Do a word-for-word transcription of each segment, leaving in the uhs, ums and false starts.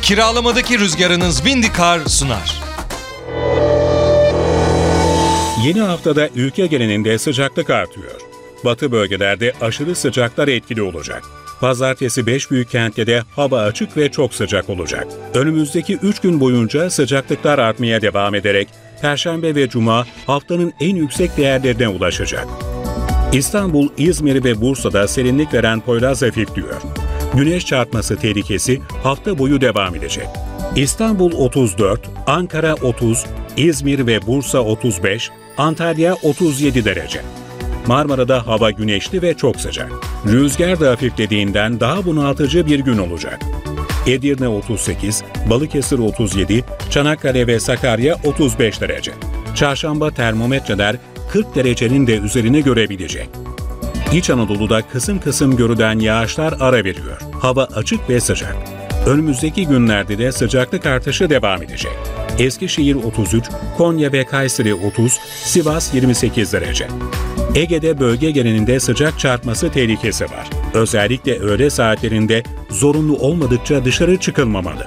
Kiralamadaki rüzgarınız Vindikar sunar. Yeni haftada ülke genelinde sıcaklık artıyor. Batı bölgelerde aşırı sıcaklar etkili olacak. Pazartesi beş büyük kentte de hava açık ve çok sıcak olacak. Önümüzdeki üç gün boyunca sıcaklıklar artmaya devam ederek Perşembe ve Cuma haftanın en yüksek değerlerine ulaşacak. İstanbul, İzmir ve Bursa'da serinlik veren Poyraz hafifliyor. Güneş çarpması tehlikesi hafta boyu devam edecek. İstanbul otuz dört, Ankara otuz, İzmir ve Bursa otuz beş, Antalya otuz yedi derece. Marmara'da hava güneşli ve çok sıcak. Rüzgar da hafiflediğinden daha bunaltıcı bir gün olacak. Edirne otuz sekiz, Balıkesir otuz yedi, Çanakkale ve Sakarya otuz beş derece. Çarşamba termometreler kırk derecenin de üzerine görebilecek. İç Anadolu'da kısım kısım görülen yağışlar ara veriyor. Hava açık ve sıcak. Önümüzdeki günlerde de sıcaklık artışı devam edecek. Eskişehir otuz üç, Konya ve Kayseri otuz, Sivas yirmi sekiz derece. Ege'de bölge genelinde sıcak çarpması tehlikesi var. Özellikle öğle saatlerinde zorunlu olmadıkça dışarı çıkılmamalı.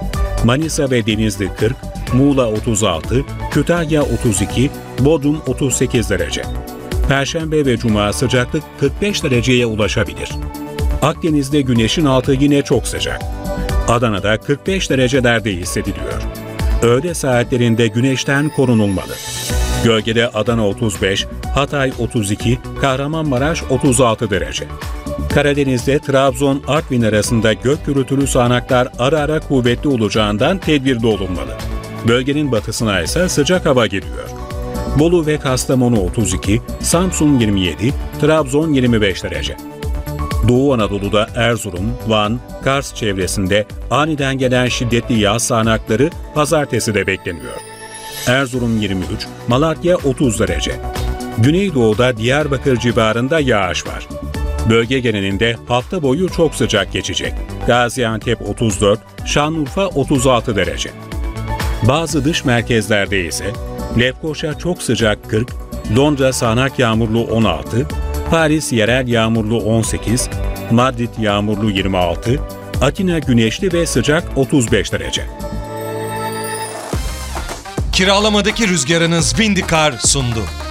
Manisa ve Denizli kırk, Muğla otuz altı, Kütahya otuz iki, Bodrum otuz sekiz derece. Perşembe ve Cuma sıcaklık kırk beş dereceye ulaşabilir. Akdeniz'de güneşin altı yine çok sıcak. Adana'da kırk beş derecelerde hissediliyor. Öğle saatlerinde güneşten korunulmalı. Gölgede Adana otuz beş, Hatay otuz iki, Kahramanmaraş otuz altı derece. Karadeniz'de Trabzon-Artvin arasında gök gürültülü sağanaklar ara ara kuvvetli olacağından tedbirli olunmalı. Bölgenin batısına ise sıcak hava geliyor. Bolu ve Kastamonu otuz iki, Samsun yirmi yedi, Trabzon yirmi beş derece. Doğu Anadolu'da Erzurum, Van, Kars çevresinde aniden gelen şiddetli yağış sağanakları pazartesi de bekleniyor. Erzurum yirmi üç, Malatya otuz derece. Güneydoğu'da Diyarbakır civarında yağış var. Bölge genelinde hafta boyu çok sıcak geçecek. Gaziantep otuz dört, Şanlıurfa otuz altı derece. Bazı dış merkezlerde ise Lefkoşa çok sıcak kırk, Londra sağanak yağmurlu on altı, Paris yerel yağmurlu on sekiz, Madrid yağmurlu yirmi altı, Atina güneşli ve sıcak otuz beş derece. Kiralamadaki rüzgarınız Vindikar sundu.